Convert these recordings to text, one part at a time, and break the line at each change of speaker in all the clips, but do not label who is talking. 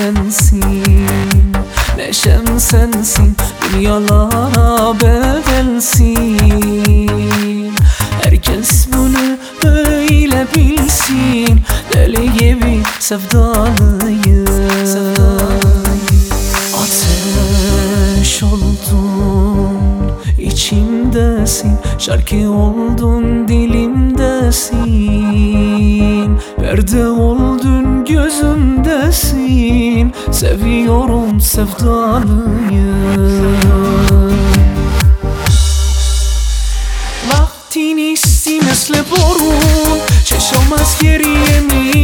sensin, neşem sensin, dünyalara bedelsin. Herkes bunu böyle bilsin, deli gibi sevdalıyım. Ateş oldun içimdesin, şarkı oldun dilimdesin, perde oldun gözümdesin, seviyorum sevdalıyım. Vaktin isti مثل بارون، چشم از گریه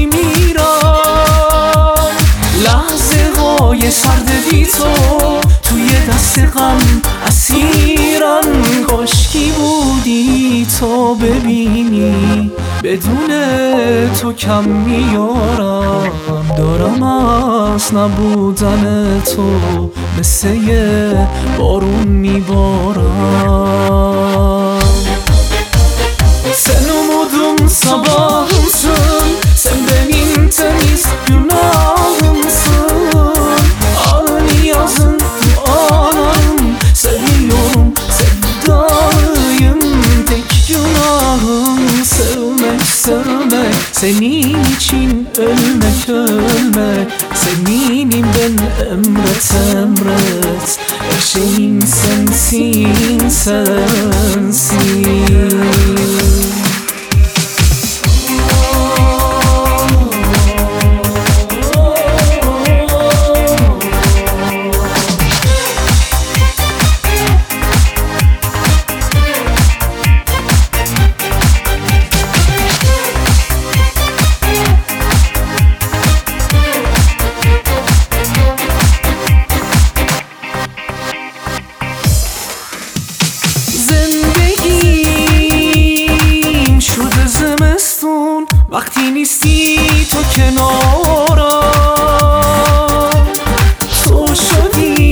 میمیرم. لحظه های سرد بی تو توی دست غم اسیرم. کاشکی بودی تا ببینی بدون تو کم میارم. دارم از نبودن تو مثل یه بارون میبارم. Sen umudum sabahımsın, sen benim temiz günahımsın. Alın yazın dualarım, seviyorum sevdalıyım. Tek günahım sevmek sevmek, senin için ölmek ölmek. Seninim ben emret emret, her şeyim sensin sensin. وقتی نیستی تو کنارم، تو شدی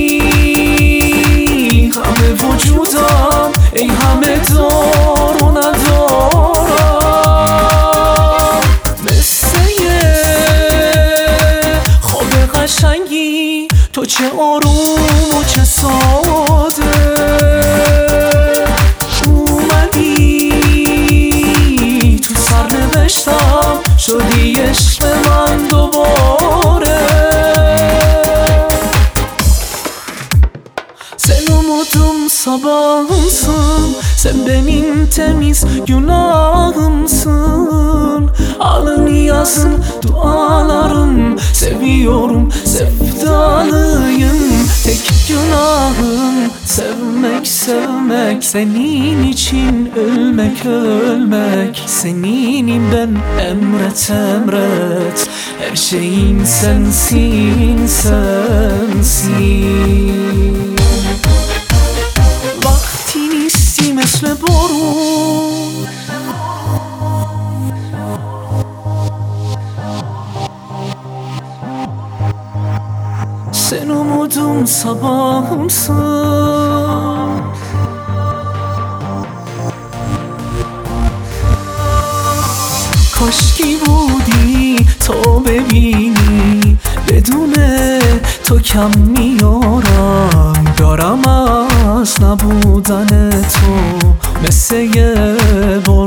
همه وجودم، ای همه دار و ندارم. مثل یه خواب قشنگی تو، چه آروم و چه ساده. شدی عشق من دوباره. Sen umudum sabahımsın, sen benim temiz günahımsın. Alın yazın dualarım, seviyorum sevdalıyım. Tek günahım sevmek sevmek, senin için ölmek ölmek. Seninim ben emret emret, her şeyin sensin sensin. Vaktin isti مثل بارون، sen umudum sabahımsın. کاشکی بودی تا ببینی بدون تو کم میارم. دارم از نبودن تو مثل یه